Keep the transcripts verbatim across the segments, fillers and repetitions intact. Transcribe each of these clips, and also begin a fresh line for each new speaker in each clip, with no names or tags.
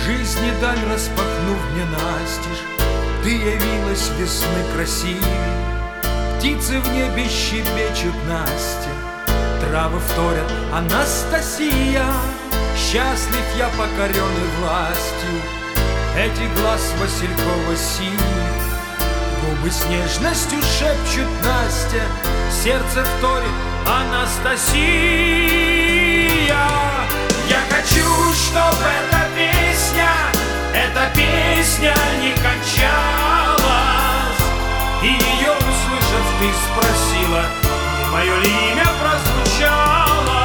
Жизни даль распахнув мне настежь, ты явилась весны красивей. Птицы в небе щебечут, Настя, травы вторят, Анастасия. Счастлив я, покоренный властью этих глаз василькова-синих. Губы с нежностью шепчут, Настя, сердце вторит, Анастасия. Я хочу, чтоб эта песня, эта песня не кончалась. И ее услышав, ты спросила, не мое ли имя прозвучало.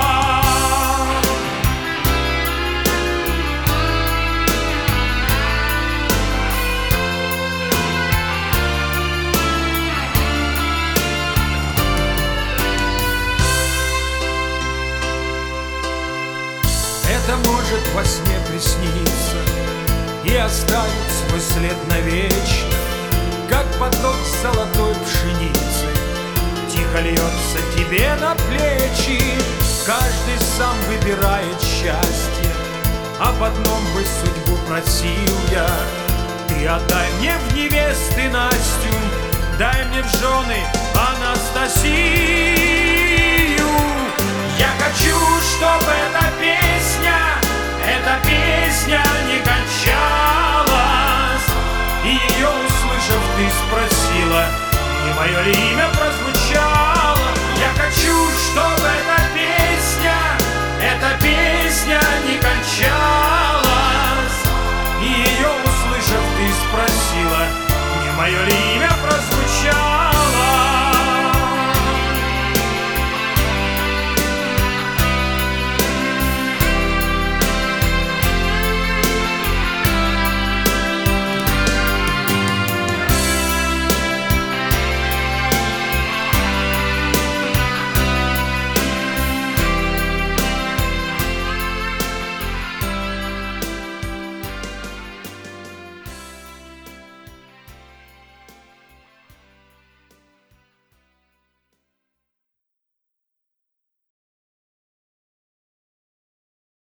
Это может во сне присниться и оставить свой след навечно, как поток золотой пшеницы тихо льется тебе на плечи. Каждый сам выбирает счастье, об одном бы судьбу просил я. Ты отдай мне в невесты Настю, дай мне в жены Анастасию. Я хочу, чтобы эта песня, эта песня не